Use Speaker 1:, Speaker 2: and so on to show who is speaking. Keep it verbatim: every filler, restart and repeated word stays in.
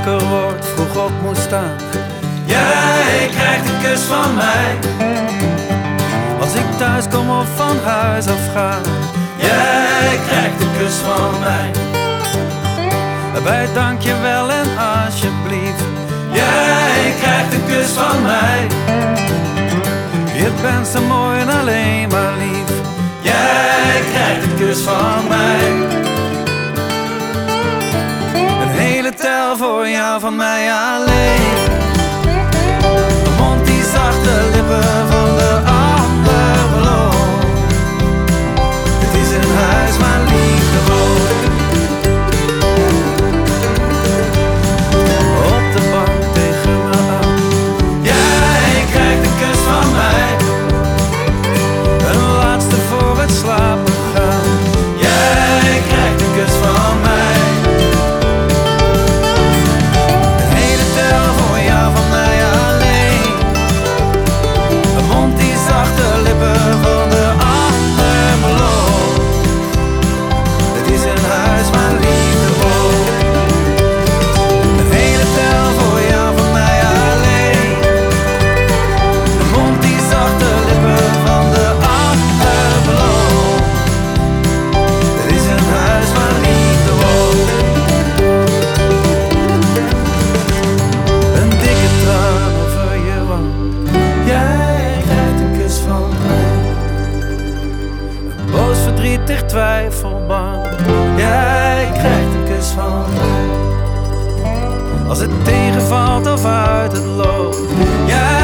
Speaker 1: wakker word, vroeg op moet staan. Jij krijgt een kus van mij. Als ik thuis kom of van huis af ga. Jij krijgt een kus van mij. Bij dankjewel en alsjeblieft. Jij krijgt een kus van mij. Je bent zo mooi en alleen maar lief. Jij krijgt een kus van mij. Een hele tel voor jou van mij alleen. Een mond die zachte lippen van de ander belooft. Het is een huis waar liefde woont. Op de bank tegen me aan. Jij krijgt een kus van mij. Een laatste voor het slapen gaan. Jij krijgt een kus van mij. Een hele tel voor jou van mij alleen. Een mond die zachte lippen van de ander belooft. Het is een huis waar liefde woont. Een hele tel voor jou van mij alleen. Een mond die zachte lippen van de ander belooft. Het is een huis waar liefde woont. Een dikke traan over je wang. Jij krijgt een kus van mij. Een boos, verdrietig, twijfelbang. Jij krijgt een kus van mij. Als het tegenvalt of uit het loopt. Jij